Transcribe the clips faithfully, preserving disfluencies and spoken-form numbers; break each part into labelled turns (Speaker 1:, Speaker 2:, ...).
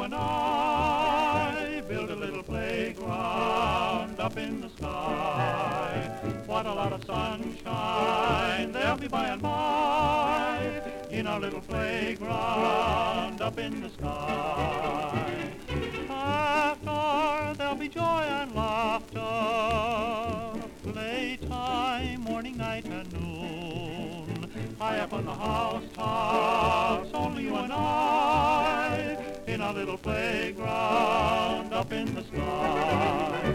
Speaker 1: and I build a little playground up in the sky. What a lot of sunshine there'll be by and by in our little playground up in the sky. After there'll be joy and laughter, playtime, morning, night, and noon. High up on the housetops, only you and I, in our little playground up in the sky.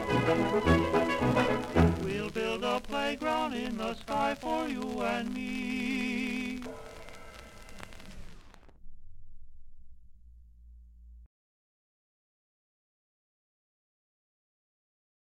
Speaker 1: We'll build a playground in the sky for you and me.